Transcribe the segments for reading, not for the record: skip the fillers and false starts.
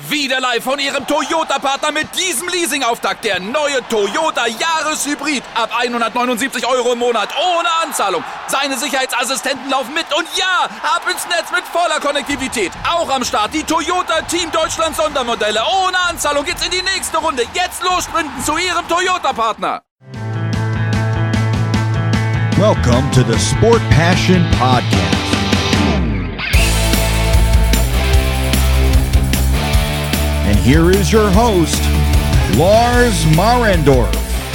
Wieder live von Ihrem Toyota-Partner mit diesem Leasing-Auftakt. Der neue Toyota Jahreshybrid. Ab 179 € im Monat. Ohne Anzahlung. Seine Sicherheitsassistenten laufen mit. Und ja, ab ins Netz mit voller Konnektivität. Auch am Start die Toyota Team Deutschland Sondermodelle. Ohne Anzahlung geht's in die nächste Runde. Jetzt los sprinten zu Ihrem Toyota-Partner. Welcome to the Sport Passion Podcast. And here is your host, Lars Marendorf.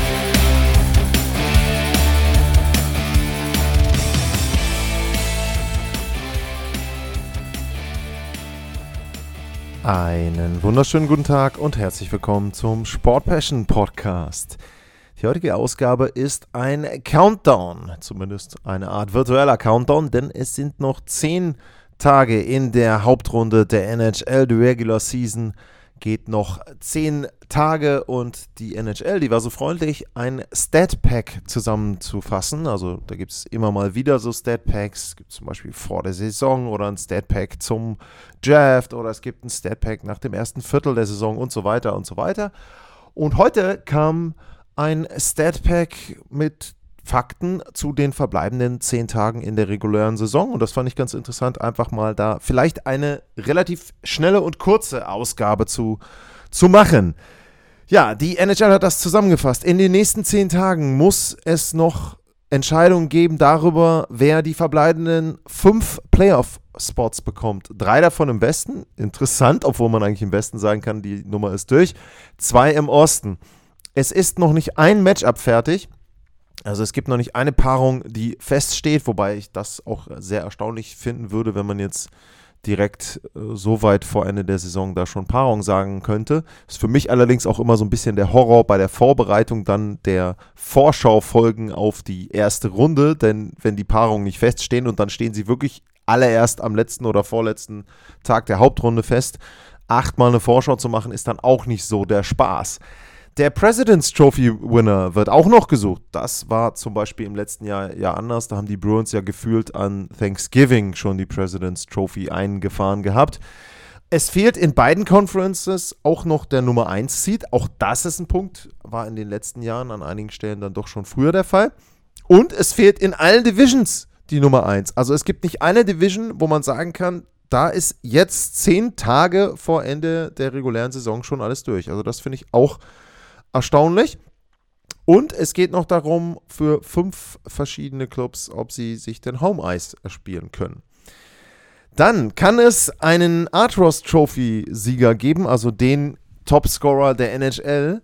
Einen wunderschönen guten Tag und herzlich willkommen zum Sport Passion Podcast. Die heutige Ausgabe ist ein Countdown, zumindest eine Art virtueller Countdown, denn es sind noch 10 Tage in der Hauptrunde der NHL. Die Regular Season geht noch 10 Tage und die NHL, die war so freundlich, ein Stat-Pack zusammenzufassen. Also da gibt es immer mal wieder so Stat-Packs. Es gibt zum Beispiel vor der Saison oder ein Stat-Pack zum Draft oder es gibt ein Stat-Pack nach dem ersten Viertel der Saison und so weiter und so weiter. Und heute kam ein Stat-Pack mit Fakten zu den verbleibenden 10 Tagen in der regulären Saison. Und das fand ich ganz interessant, einfach mal da vielleicht eine relativ schnelle und kurze Ausgabe zu machen. Ja, die NHL hat das zusammengefasst. In den nächsten 10 Tagen muss es noch Entscheidungen geben darüber, wer die verbleibenden 5 Playoff-Spots bekommt. 3 davon im Westen. Interessant, obwohl man eigentlich im Westen sagen kann, die Nummer ist durch. 2 im Osten. Es ist noch nicht ein Matchup fertig. Also es gibt noch nicht eine Paarung, die feststeht, wobei ich das auch sehr erstaunlich finden würde, wenn man jetzt direkt so weit vor Ende der Saison da schon Paarung sagen könnte. Ist für mich allerdings auch immer so ein bisschen der Horror bei der Vorbereitung dann der Vorschaufolgen auf die erste Runde, denn wenn die Paarungen nicht feststehen und dann stehen sie wirklich alle erst am letzten oder vorletzten Tag der Hauptrunde fest, 8-mal eine Vorschau zu machen, ist dann auch nicht so der Spaß. Der President's Trophy Winner wird auch noch gesucht. Das war zum Beispiel im letzten Jahr ja anders. Da haben die Bruins ja gefühlt an Thanksgiving schon die President's Trophy eingefahren gehabt. Es fehlt in beiden Conferences auch noch der Nummer 1 Seed. Auch das ist ein Punkt, war in den letzten Jahren an einigen Stellen dann doch schon früher der Fall. Und es fehlt in allen Divisions die Nummer 1. Also es gibt nicht eine Division, wo man sagen kann, da ist jetzt 10 Tage vor Ende der regulären Saison schon alles durch. Also das finde ich auch erstaunlich. Und es geht noch darum, für 5 verschiedene Clubs, ob sie sich den Home Ice erspielen können. Dann kann es einen Artros Trophy Sieger geben, also den Topscorer der NHL,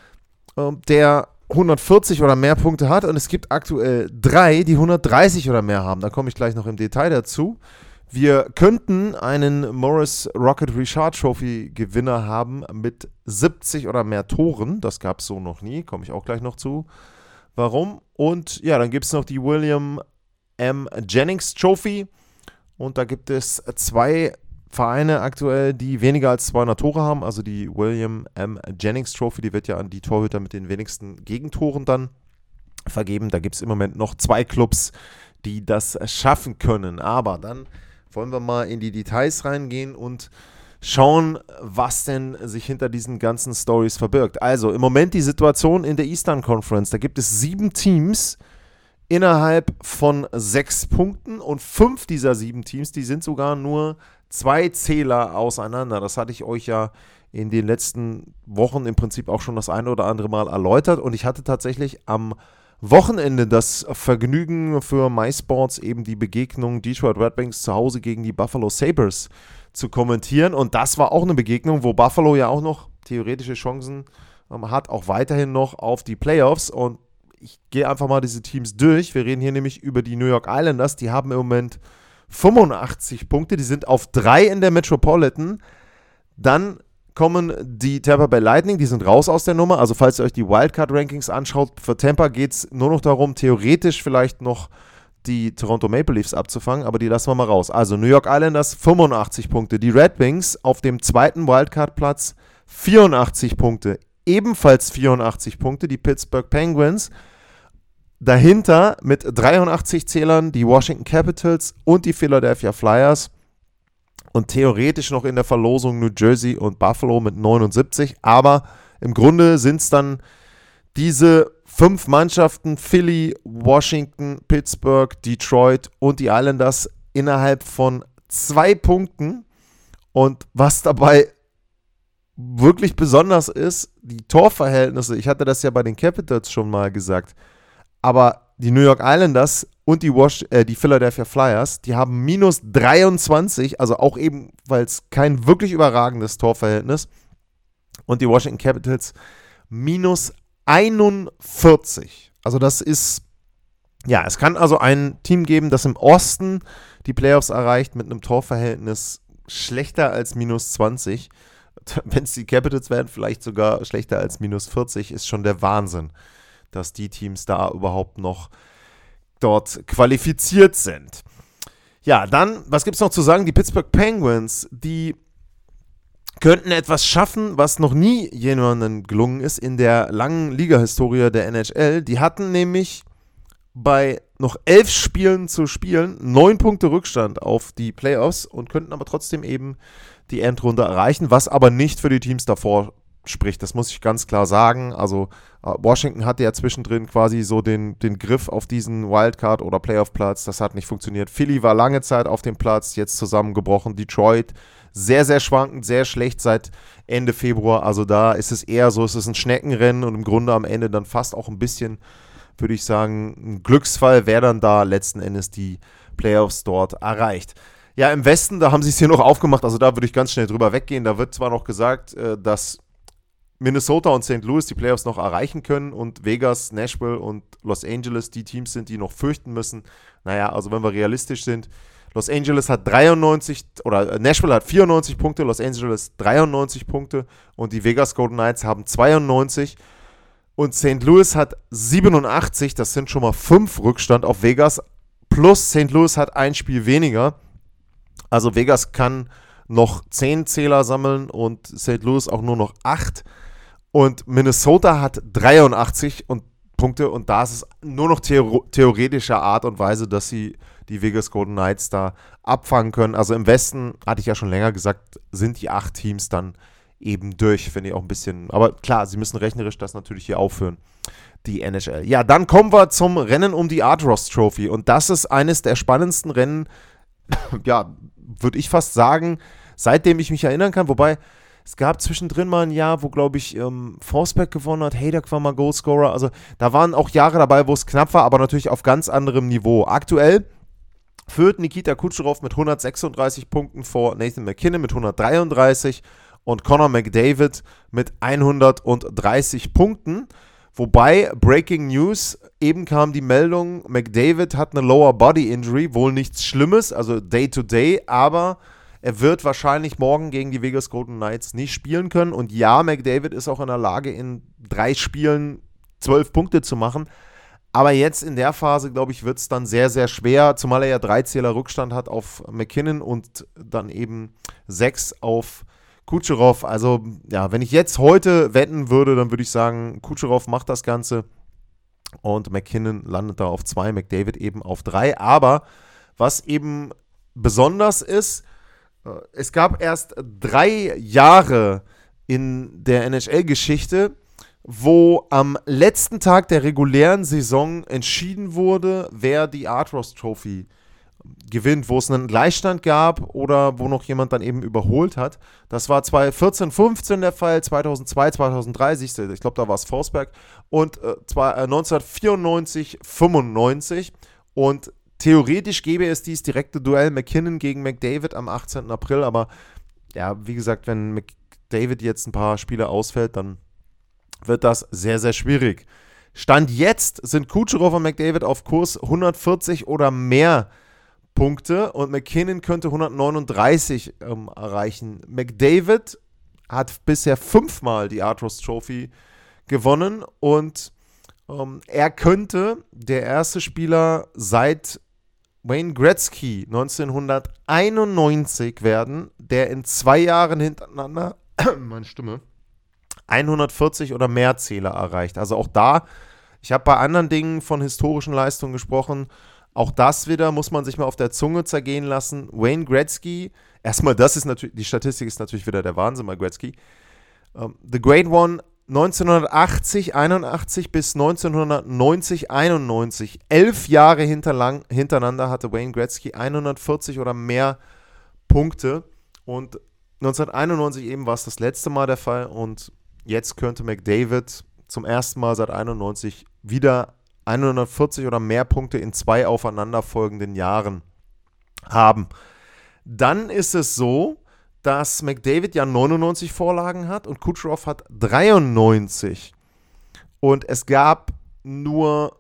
der 140 oder mehr Punkte hat. Und es gibt aktuell 3, die 130 oder mehr haben. Da komme ich gleich noch im Detail dazu. Wir könnten einen Morris Rocket Richard Trophy Gewinner haben mit 70 oder mehr Toren. Das gab es so noch nie, komme ich auch gleich noch zu. Warum? Und ja, dann gibt es noch die William M. Jennings Trophy. Und da gibt es 2 Vereine aktuell, die weniger als 200 Tore haben. Also die William M. Jennings Trophy, die wird ja an die Torhüter mit den wenigsten Gegentoren dann vergeben. Da gibt es im Moment noch 2 Clubs, die das schaffen können. Aber dann wollen wir mal in die Details reingehen und schauen, was denn sich hinter diesen ganzen Stories verbirgt. Also im Moment die Situation in der Eastern Conference. Da gibt es 7 Teams innerhalb von 6 Punkten und 5 dieser 7 Teams, die sind sogar nur 2 Zähler auseinander. Das hatte ich euch ja in den letzten Wochen im Prinzip auch schon das eine oder andere Mal erläutert und ich hatte tatsächlich am Wochenende das Vergnügen für MySports, eben die Begegnung Detroit Red Wings zu Hause gegen die Buffalo Sabres zu kommentieren. Und das war auch eine Begegnung, wo Buffalo ja auch noch theoretische Chancen hat, auch weiterhin noch auf die Playoffs. Und ich gehe einfach mal diese Teams durch. Wir reden hier nämlich über die New York Islanders. Die haben im Moment 85 Punkte. Die sind auf 3 in der Metropolitan. Dann kommen die Tampa Bay Lightning, die sind raus aus der Nummer. Also falls ihr euch die Wildcard-Rankings anschaut, für Tampa geht es nur noch darum, theoretisch vielleicht noch die Toronto Maple Leafs abzufangen, aber die lassen wir mal raus. Also New York Islanders 85 Punkte, die Red Wings auf dem 2. Wildcard-Platz 84 Punkte, ebenfalls 84 Punkte, die Pittsburgh Penguins. Dahinter mit 83 Zählern die Washington Capitals und die Philadelphia Flyers. und theoretisch noch in der Verlosung New Jersey und Buffalo mit 79, aber im Grunde sind es dann diese 5 Mannschaften, Philly, Washington, Pittsburgh, Detroit und die Islanders innerhalb von 2 Punkten. Und was dabei wirklich besonders ist, die Torverhältnisse, ich hatte das ja bei den Capitals schon mal gesagt, aber die New York Islanders und die Philadelphia Flyers, die haben minus 23, also auch ebenfalls kein wirklich überragendes Torverhältnis. Und die Washington Capitals minus 41. Also das ist, ja, es kann also ein Team geben, das im Osten die Playoffs erreicht mit einem Torverhältnis schlechter als minus 20. Wenn es die Capitals werden, vielleicht sogar schlechter als minus 40, ist schon der Wahnsinn, dass die Teams da überhaupt noch dort qualifiziert sind. Ja, dann, was gibt es noch zu sagen? Die Pittsburgh Penguins, die könnten etwas schaffen, was noch nie jemandem gelungen ist in der langen Liga-Historie der NHL. Die hatten nämlich bei noch 11 Spielen zu spielen 9 Punkte Rückstand auf die Playoffs und könnten aber trotzdem eben die Endrunde erreichen, was aber nicht für die Teams davor spricht. Das muss ich ganz klar sagen. Also Washington hatte ja zwischendrin quasi so den Griff auf diesen Wildcard- oder Playoff-Platz. Das hat nicht funktioniert. Philly war lange Zeit auf dem Platz, jetzt zusammengebrochen. Detroit sehr, sehr schwankend, sehr schlecht seit Ende Februar. Also da ist es eher so, es ist ein Schneckenrennen und im Grunde am Ende dann fast auch ein bisschen, würde ich sagen, ein Glücksfall, wer dann da letzten Endes die Playoffs dort erreicht. Ja, im Westen, da haben sie es hier noch aufgemacht, also da würde ich ganz schnell drüber weggehen. Da wird zwar noch gesagt, dass Minnesota und St. Louis die Playoffs noch erreichen können und Vegas, Nashville und Los Angeles die Teams sind, die noch fürchten müssen. Naja, also wenn wir realistisch sind, Los Angeles hat 93, oder Nashville hat 94 Punkte, Los Angeles 93 Punkte und die Vegas Golden Knights haben 92 und St. Louis hat 87, das sind schon mal 5 Rückstand auf Vegas, plus St. Louis hat ein Spiel weniger. Also Vegas kann noch 10 Zähler sammeln und St. Louis auch nur noch 8. Und Minnesota hat 83 Punkte und da ist es nur noch theoretischer Art und Weise, dass sie die Vegas Golden Knights da abfangen können. Also im Westen, hatte ich ja schon länger gesagt, sind die 8 Teams dann eben durch, finde ich auch ein bisschen. Aber klar, sie müssen rechnerisch das natürlich hier aufführen, die NHL. Ja, dann kommen wir zum Rennen um die Art Ross Trophy und das ist eines der spannendsten Rennen, ja, würde ich fast sagen, seitdem ich mich erinnern kann, wobei es gab zwischendrin mal ein Jahr, wo, glaube ich, Forsberg gewonnen hat, Haydock war mal Goalscorer, also da waren auch Jahre dabei, wo es knapp war, aber natürlich auf ganz anderem Niveau. Aktuell führt Nikita Kucherov mit 136 Punkten vor Nathan MacKinnon mit 133 und Connor McDavid mit 130 Punkten. Wobei, Breaking News, eben kam die Meldung, McDavid hat eine Lower Body Injury, wohl nichts Schlimmes, also Day-to-Day, aber er wird wahrscheinlich morgen gegen die Vegas Golden Knights nicht spielen können. Und ja, McDavid ist auch in der Lage, in 3 Spielen 12 Punkte zu machen. Aber jetzt in der Phase, glaube ich, wird es dann sehr, sehr schwer, zumal er ja 3 Zähler Rückstand hat auf MacKinnon und dann eben 6 auf Kucherov. Also, ja, wenn ich jetzt heute wetten würde, dann würde ich sagen, Kucherov macht das Ganze und MacKinnon landet da auf 2, McDavid eben auf 3. Aber was eben besonders ist, es gab erst 3 Jahre in der NHL-Geschichte, wo am letzten Tag der regulären Saison entschieden wurde, wer die Art Ross Trophy gewinnt, wo es einen Gleichstand gab oder wo noch jemand dann eben überholt hat. Das war 2014, 15 der Fall, 2002, 2003, ich glaube, da war es Forsberg und 1994, 95 und theoretisch gäbe es dieses direkte Duell MacKinnon gegen McDavid am 18. April, aber ja, wie gesagt, wenn McDavid jetzt ein paar Spiele ausfällt, dann wird das sehr, sehr schwierig. Stand jetzt sind Kucherov und McDavid auf Kurs 140 oder mehr Punkte und MacKinnon könnte 139 erreichen. McDavid hat bisher 5-mal die Art Ross Trophy gewonnen und er könnte der erste Spieler seit Wayne Gretzky 1991 werden, der in 2 Jahren hintereinander, meine Stimme, 140 oder mehr Zähler erreicht. Also auch da, ich habe bei anderen Dingen von historischen Leistungen gesprochen, auch das wieder muss man sich mal auf der Zunge zergehen lassen. Wayne Gretzky erstmal, das ist natürlich, die Statistik ist natürlich wieder der Wahnsinn bei Gretzky. The Great One 1980, 81 bis 1990, 91. 11 Jahre hintereinander hatte Wayne Gretzky 140 oder mehr Punkte. Und 1991 eben war es das letzte Mal der Fall. Und jetzt könnte McDavid zum ersten Mal seit 91 wieder 140 oder mehr Punkte in 2 aufeinanderfolgenden Jahren haben. Dann ist es so, dass McDavid ja 99 Vorlagen hat und Kucherov hat 93. Und es gab nur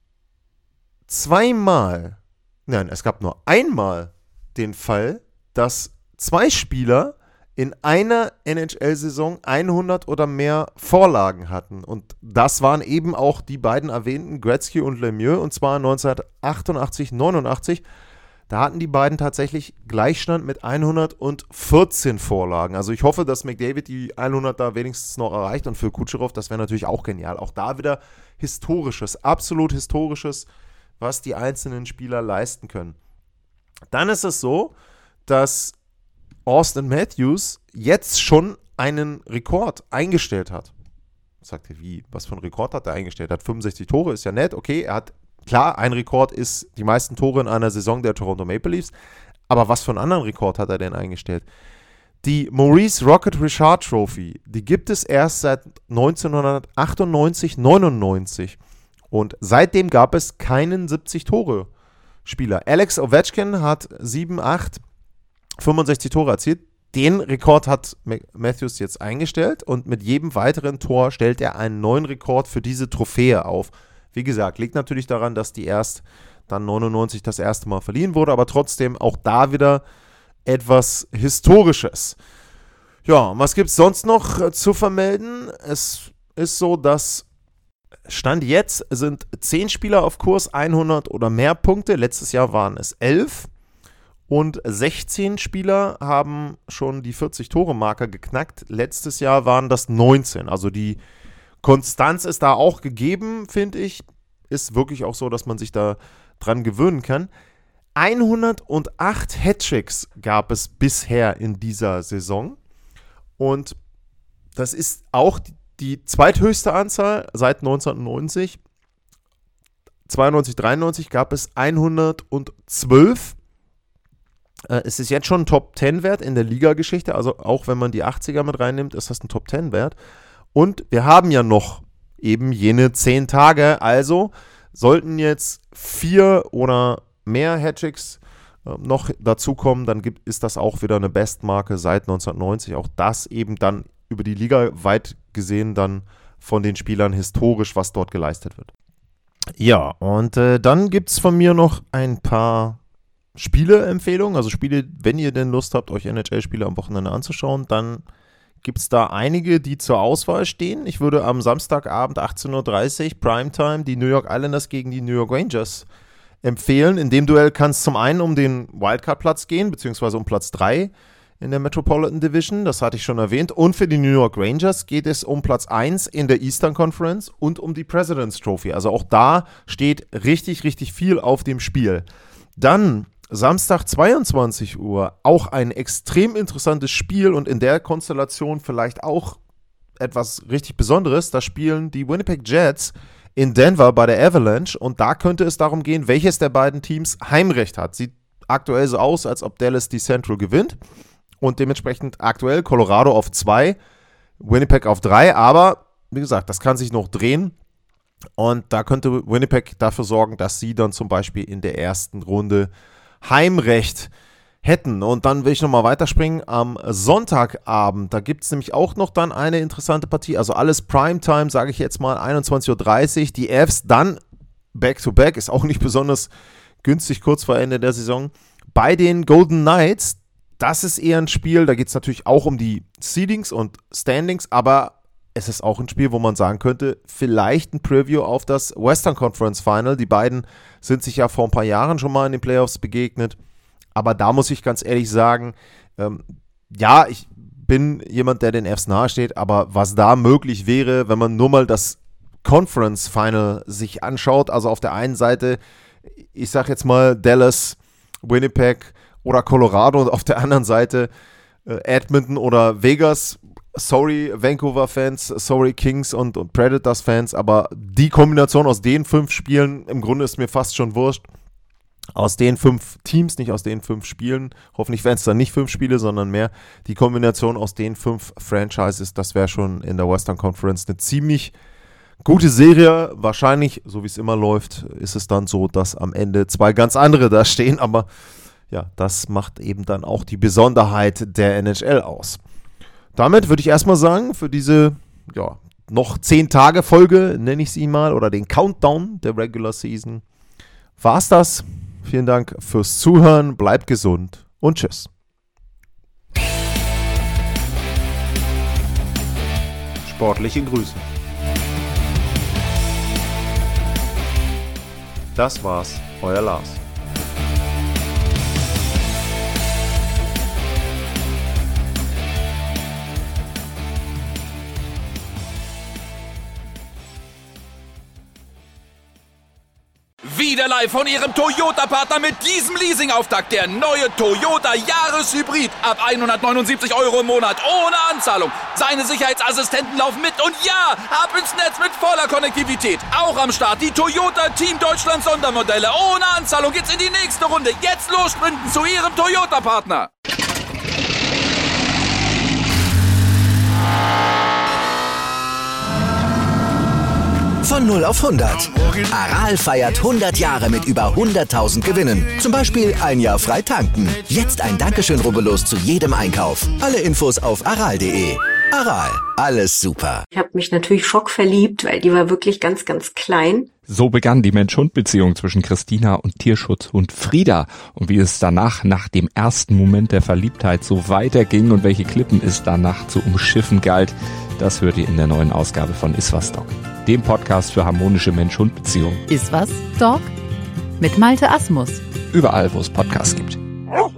einmal den Fall, dass 2 Spieler in einer NHL-Saison 100 oder mehr Vorlagen hatten. Und das waren eben auch die beiden erwähnten Gretzky und Lemieux, und zwar 1988, 89. Da hatten die beiden tatsächlich Gleichstand mit 114 Vorlagen. Also ich hoffe, dass McDavid die 100 da wenigstens noch erreicht. Und für Kucherov, das wäre natürlich auch genial. Auch da wieder Historisches, absolut Historisches, was die einzelnen Spieler leisten können. Dann ist es so, dass Auston Matthews jetzt schon einen Rekord eingestellt hat. Sagt ihr, wie? Was für einen Rekord hat er eingestellt? Er hat 65 Tore, ist ja nett. Okay, er hat, klar, ein Rekord ist die meisten Tore in einer Saison der Toronto Maple Leafs. Aber was für einen anderen Rekord hat er denn eingestellt? Die Maurice Rocket Richard Trophy, die gibt es erst seit 1998, 99. Und seitdem gab es keinen 70-Tore-Spieler. Alex Ovechkin hat 65 Tore erzielt. Den Rekord hat Matthews jetzt eingestellt und mit jedem weiteren Tor stellt er einen neuen Rekord für diese Trophäe auf. Wie gesagt, liegt natürlich daran, dass die erst dann 99 das erste Mal verliehen wurde, aber trotzdem auch da wieder etwas Historisches. Ja, und was gibt es sonst noch zu vermelden? Es ist so, dass Stand jetzt sind 10 Spieler auf Kurs 100 oder mehr Punkte. Letztes Jahr waren es 11. Und 16 Spieler haben schon die 40-Tore-Marke geknackt. Letztes Jahr waren das 19. Also die Konstanz ist da auch gegeben, finde ich. Ist wirklich auch so, dass man sich da dran gewöhnen kann. 108 Hattricks gab es bisher in dieser Saison. Und das ist auch die zweithöchste Anzahl seit 1990. 92, 93 gab es 112. Es ist jetzt schon ein Top-10-Wert in der Liga-Geschichte, also auch wenn man die 80er mit reinnimmt, ist das ein Top-10-Wert. Und wir haben ja noch eben jene 10 Tage, also sollten jetzt 4 oder mehr Hattricks noch dazukommen, dann ist das auch wieder eine Bestmarke seit 1990. Auch das eben dann über die Liga weit gesehen dann von den Spielern historisch, was dort geleistet wird. Ja, und dann gibt es von mir noch ein paar Spiele-Empfehlungen, also Spiele, wenn ihr denn Lust habt, euch NHL-Spiele am Wochenende anzuschauen, dann gibt es da einige, die zur Auswahl stehen. Ich würde am Samstagabend 18:30 Uhr Primetime die New York Islanders gegen die New York Rangers empfehlen. In dem Duell kann es zum einen um den Wildcard-Platz gehen, beziehungsweise um Platz 3 in der Metropolitan Division, das hatte ich schon erwähnt. Und für die New York Rangers geht es um Platz 1 in der Eastern Conference und um die President's Trophy. Also auch da steht richtig, richtig viel auf dem Spiel. Dann Samstag 22 Uhr, auch ein extrem interessantes Spiel und in der Konstellation vielleicht auch etwas richtig Besonderes. Da spielen die Winnipeg Jets in Denver bei der Avalanche und da könnte es darum gehen, welches der beiden Teams Heimrecht hat. Sieht aktuell so aus, als ob Dallas die Central gewinnt und dementsprechend aktuell Colorado auf 2, Winnipeg auf 3, aber wie gesagt, das kann sich noch drehen und da könnte Winnipeg dafür sorgen, dass sie dann zum Beispiel in der ersten Runde Heimrecht hätten. Und dann will ich nochmal weiterspringen am Sonntagabend. Da gibt es nämlich auch noch dann eine interessante Partie. Also alles Primetime, sage ich jetzt mal, 21:30 Uhr. Die Avs dann Back-to-Back, ist auch nicht besonders günstig kurz vor Ende der Saison. Bei den Golden Knights, das ist eher ein Spiel, da geht es natürlich auch um die Seedings und Standings, aber es ist auch ein Spiel, wo man sagen könnte, vielleicht ein Preview auf das Western Conference Final. Die beiden sind sich ja vor ein paar Jahren schon mal in den Playoffs begegnet. Aber da muss ich ganz ehrlich sagen, ja, ich bin jemand, der den Avs nahe steht, aber was da möglich wäre, wenn man nur mal das Conference Final sich anschaut, also auf der einen Seite, ich sag jetzt mal Dallas, Winnipeg oder Colorado und auf der anderen Seite Edmonton oder Vegas. Sorry Vancouver-Fans, sorry Kings und Predators-Fans, aber die Kombination aus den 5 Spielen, im Grunde ist mir fast schon wurscht, aus den 5 Teams, nicht aus den 5 Spielen, hoffentlich wären es dann nicht 5 Spiele, sondern mehr, die Kombination aus den 5 Franchises, das wäre schon in der Western Conference eine ziemlich gute Serie. Wahrscheinlich, so wie es immer läuft, ist es dann so, dass am Ende 2 ganz andere da stehen, aber ja, das macht eben dann auch die Besonderheit der NHL aus. Damit würde ich erstmal sagen, für diese noch 10-Tage-Folge, nenne ich sie mal, oder den Countdown der Regular Season, war's das. Vielen Dank fürs Zuhören, bleibt gesund und tschüss. Sportliche Grüße. Das war's, euer Lars. Wieder live von Ihrem Toyota-Partner mit diesem Leasing-Auftakt. Der neue Toyota Jahreshybrid. Ab 179 € im Monat. Ohne Anzahlung. Seine Sicherheitsassistenten laufen mit. Und ja, ab ins Netz mit voller Konnektivität. Auch am Start die Toyota Team Deutschland Sondermodelle. Ohne Anzahlung geht's in die nächste Runde. Jetzt los sprinten zu Ihrem Toyota-Partner. Von 0 auf 100. Aral feiert 100 Jahre mit über 100.000 Gewinnen. Zum Beispiel ein Jahr frei tanken. Jetzt ein Dankeschön, rubbellos zu jedem Einkauf. Alle Infos auf aral.de. Aral, alles super. Ich habe mich natürlich schockverliebt, weil die war wirklich ganz, ganz klein. So begann die Mensch-Hund-Beziehung zwischen Christina und Tierschutzhund Frieda. Und wie es danach, nach dem ersten Moment der Verliebtheit, so weiterging und welche Klippen es danach zu umschiffen galt, das hört ihr in der neuen Ausgabe von Iswas Dog, dem Podcast für harmonische Mensch-Hund-Beziehungen. Iswas Dog? Mit Malte Asmus. Überall, wo es Podcasts gibt.